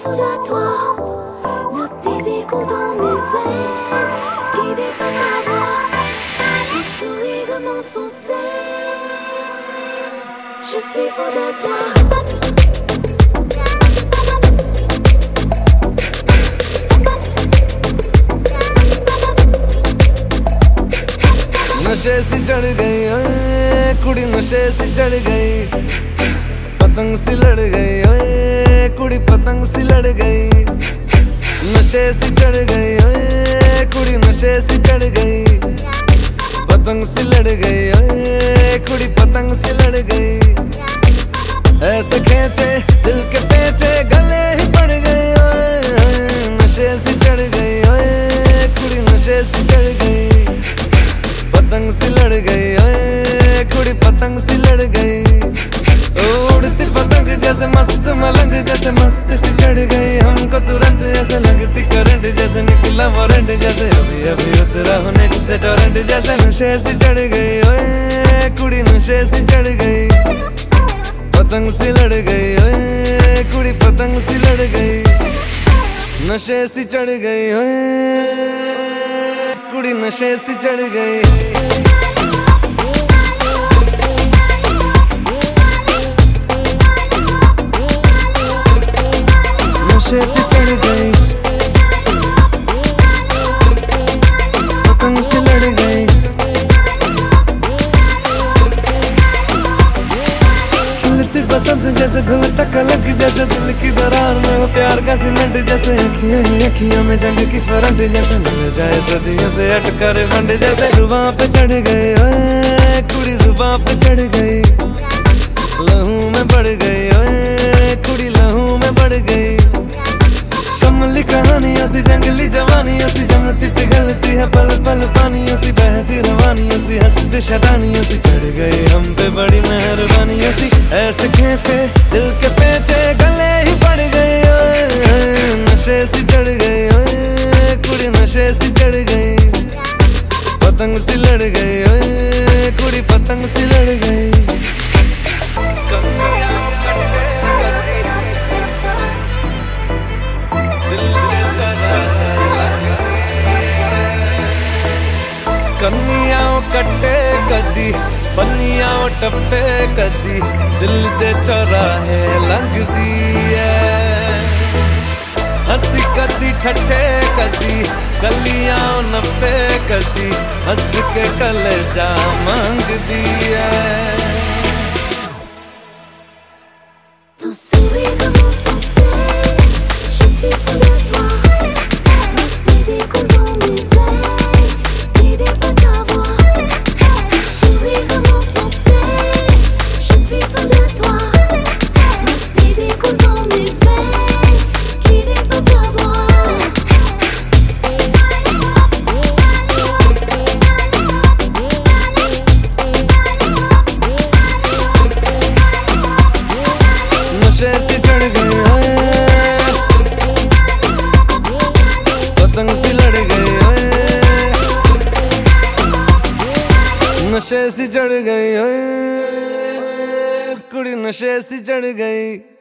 foudre à toi. Le désir coule dans mes veines, guidé par ta voix. Ton sourire m'insensé. Je suis fou de toi. नशे सी चढ़ गई ओए कुड़ी, नशे सी चढ़ गई, पतंग सी लड़ गई ओए कुड़ी, पतंग सी लड़ गई। नशे सी चढ़ गई ओए कुड़ी, नशे सी चढ़ गई, पतंग सी लड़ गई ओए कुड़ी, पतंग सी लड़ गई। ऐसे खींचे दिल के पेचे गले ही पड़ गई ओए, नशे सी चढ़ गई ओए कुड़ी, नशे सी चढ़ गई, पतंग सी लड़ गई ओए कुड़ी, पतंग सी लड़ गई। उड़ती पतंग जैसे मस्त मलंग, जैसे मस्त सी चढ़ गई हमको तुरंत, जैसे लगती करंट, जैसे निकला वारंट, जैसे अभी अभी उतरा होने से टोरेंट, जैसे नशे सी चढ़ गई ओए कुड़ी, नशे सी चढ़ गई, पतंग सी लड़ गई ओए कुड़ी, पतंग सी लड़ गई। नशे सी चढ़ गई ओए कुड़ी, नशे सी चढ़ गई। नशे सी चढ़ गई, पतंग सी लड़ गई। खिलती बसंत जैसे धुल तक अलग, जैसे दिल की दरार में वो प्यार का सीमेंट, जैसे अखियों ही अखियों में जंग की फरंट, जैसे मिल जाए सदियों से अटका रे फंड, जैसे जुबां पे चढ़ गई ओए कुड़ी, जुबां पे चढ़ गई, लहू में बढ़ गई ओए कुड़ी, लहू में बढ़ गई। कमली कहानियों सी जंगली जवानियों सी, जमती पिघलती है पल पल पानियों सी, बहती रवानियों सी, हंसती शैतानियों सी, चढ़ गई हम पे बड़ी मेहरबानियों सी। ऐसे खींचे दिल के पेचे गले ही पड़ गई ओए, नशे सी चढ़ गई ओए कुड़ी, नशे सी चढ़ गई, पतंग सी लड़ गई ओए कुड़ी, पतंग सी लड़ गई। कन्नियां कट्टे कदी, बन्नियां टप्पे कदी, दिल दे चौराहे लंघदी है। हंसी कदी ठट्ठे कदी, गलियां नप्पे कदी, हंस के कलेजा मांगदी है। Ton sourire m'insensé, je suis fou de toi. Le désir coule dans mes veines, guidé par ta voix. Ton sourire m'insensé, je suis fou de toi. Le désir coule dans mes veines, guidé par ta voix. नशे सी चढ़ गई ओए, पतंग सी लड़ गई ओए, नशे सी चढ़ गई ओए कुड़ी, नशे सी चढ़ गई।